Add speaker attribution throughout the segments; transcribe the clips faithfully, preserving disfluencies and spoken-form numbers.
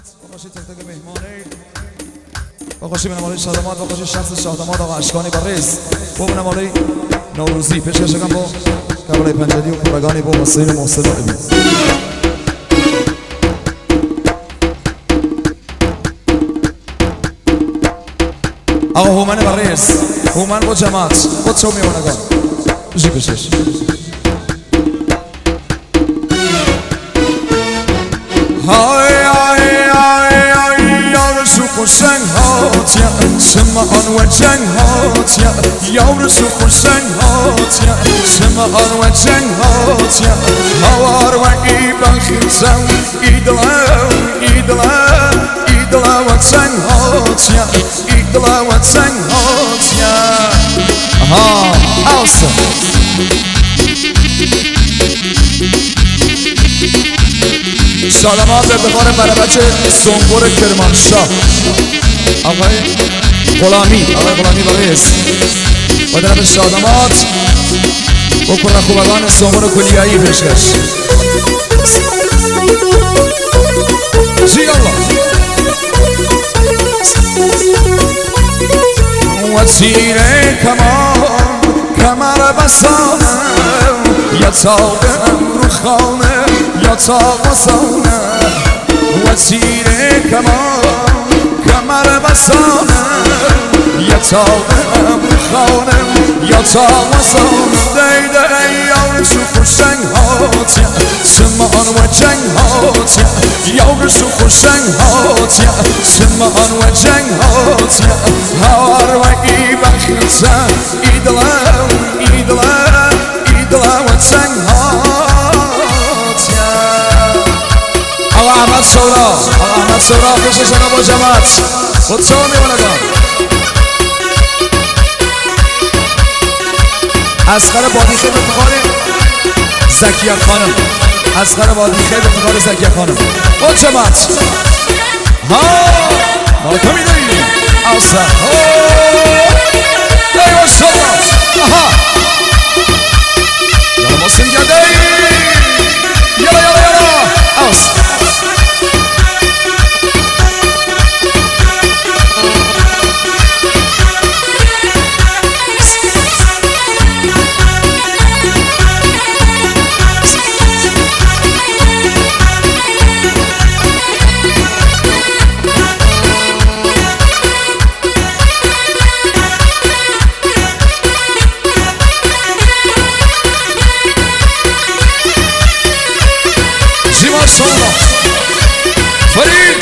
Speaker 1: بخوشی تک تک مهمانی بخوشی به نمالی شادمات بخوشی شخص شادمات آقا اشکانی بریز با به نمالی نوروزی پیشکشگم با قبلای پنجدی و پرگانی با حسین محسن دائمی آقا هومن بریز هومن با جماعت با تو میوانگان بشی پیشش های های های های یار سو خوشنگ هاتیا سمعان و جنگ هاتیا یار سو خوشنگ هاتیا سمعان و جنگ هاتیا هوار و ایبان خیزم ایدلا ایدلا ایدلا و جنگ هاتیا ایدلا و جنگ هاتیا ها اوسا سلامات به بخار برای بچه سنگور کرمانشاه آقای غلامی آقای غلامی بریز با طرف شادمات با کل خوبگان سنگور کلیایی پیشکش جی الله و تیر کمان کمر بسانم یا تاقم رو خانه یا تاق وسانه و تیر کمان کمر بسانه یا تاقم رو خانه یا تاق وسانه دیده یار سو خوشنگ هاتیا سمان و جنگ هاتیا یار سو خوشنگ هاتیا سمان و جنگ هاتیا هوار و ایبان خیزم ایدلا ایدلا ایدلا و جنگ هاتیا آقا احمد سورا آقا احمد سورا پیششان با جماعت با تو میوانگان اسقر بادی خیلی بخار زکیه خانم اسقر بادی خیلی بخار زکیه خانم با جماعت ها مالکا میدونی اوسا ای ماشالله آها یالا محسن گرده یالا یالا یالا اوسا فرید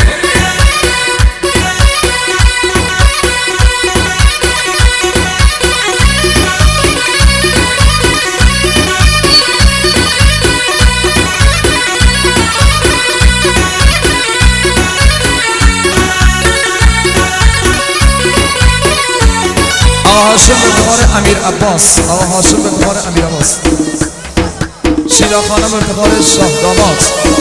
Speaker 1: آقا هاشم به افتخار امیر عباس آقا هاشم به افتخار امیر عباس شیدا خانم به افتخار شاه داماد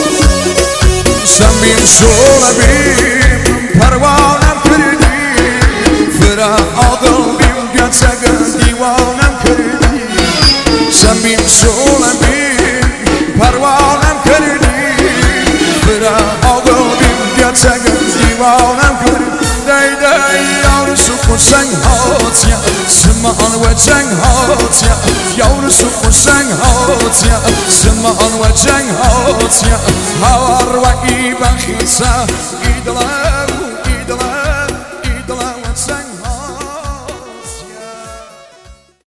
Speaker 1: زمین شولبیم پروانم کردی فرا آدم بیم گتگن دیوانم کردی زمین شولبیم پروانم کردی فرا آدم بیم گتگن دیوانم کردی دیده یار سو خوشنگ هاتیا سمان و جنگ هاتیا یار سو خوشنگ هاتیا سمان و جنگ هاتیا هوار و ایبان خیزم